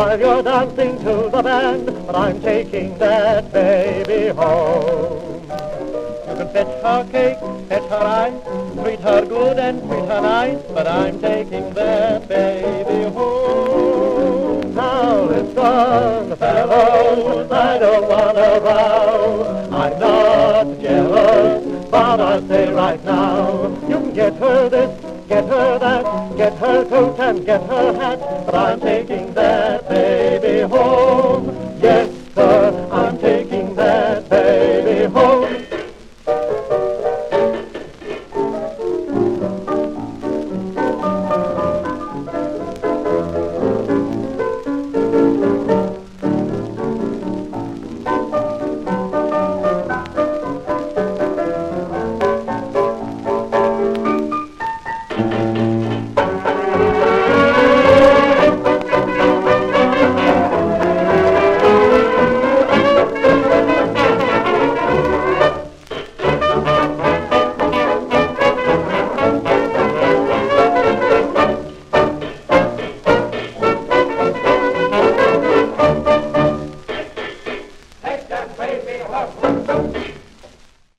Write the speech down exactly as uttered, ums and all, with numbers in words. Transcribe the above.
while you're dancing to the band, but I'm taking that baby home. You can fetch her cake, fetch her ice, treat her good and treat her nice, but I'm taking that baby home. Now listen, fellows, I don't wanna row. I'm not jealous, but I'll say right now, you can get her this, get her that, get her coat and get her hat, but I'm taking that baby home.